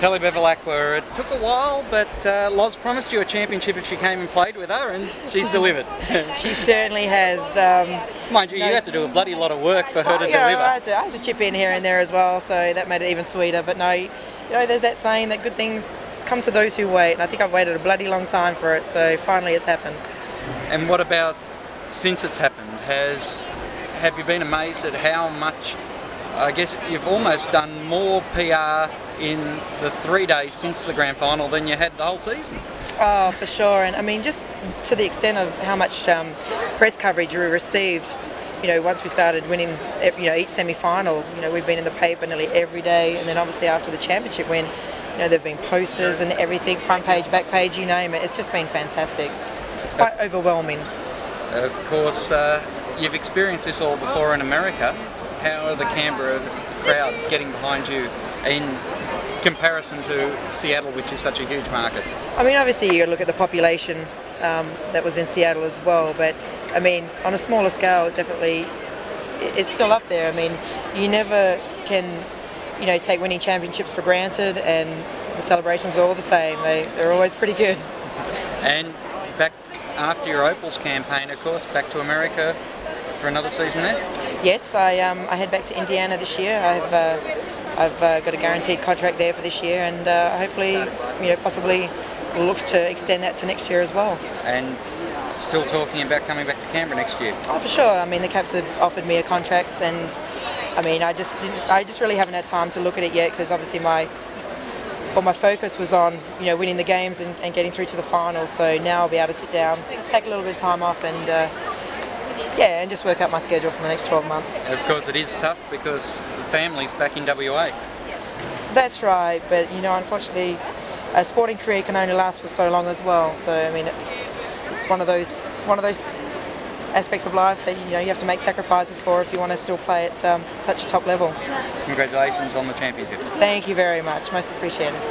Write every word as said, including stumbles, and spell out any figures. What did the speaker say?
Kelly Bevilacqua, it took a while, but uh, Loz promised you a championship if she came and played with her, and she's delivered. She certainly has. Um, Mind you, no, you had to do a bloody lot of work for her to you know, deliver. I had to, I had to chip in here and there as well, so that made it even sweeter. But no, you know, there's that saying that good things come to those who wait, and I think I've waited a bloody long time for it, so finally it's happened. And what about since it's happened? Has have you been amazed at how much? I guess you've almost done more P R in the three days since the grand final than you had the whole season. Oh, for sure. And I mean, just to the extent of how much um, press coverage we received, you know, once we started winning, you know, each semi-final, you know, we've been in the paper nearly every day. And then obviously after the championship win, you know, there've been posters and everything, front page, back page, you name it. It's just been fantastic. Quite overwhelming. Of course, uh, you've experienced this all before in America. How are the Canberra crowd getting behind you in comparison to Seattle, which is such a huge market? I mean, obviously you got to look at the population um, that was in Seattle as well, but I mean, on a smaller scale, definitely it's still up there. I mean, you never can, you know, take winning championships for granted, and the celebrations are all the same. They, they're always pretty good. And back after your Opals campaign, of course, back to America for another season there? Yes, I um, I head back to Indiana this year. I've uh, I've uh, got a guaranteed contract there for this year, and uh, hopefully, you know, possibly we'll look to extend that to next year as well. And still talking about coming back to Canberra next year? Oh, for sure. I mean, the Caps have offered me a contract, and I mean, I just didn't, I just really haven't had time to look at it yet, because obviously my well, my focus was on, you know, winning the games and, and getting through to the finals. So now I'll be able to sit down, take a little bit of time off, and uh, yeah, and just work out my schedule for the next twelve months. Of course, it is tough because the family's back in W A. That's right, but you know, unfortunately, a sporting career can only last for so long as well. So I mean, it, it's one of those one of those aspects of life that, you know, you have to make sacrifices for if you want to still play at um, such a top level. Congratulations on the championship. Thank you very much, most appreciated.